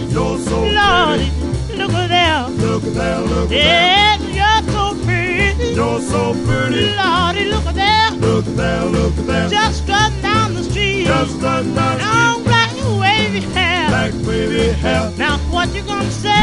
You're so Lordy, look at there. Look at there, look at Yeah, you're so pretty. there. You're so pretty. Lordy, look at there. Look at there, look at there. Just strutting down the street. Just run down the Long street. black wavy hair. Black wavy hair. Now what you gonna say?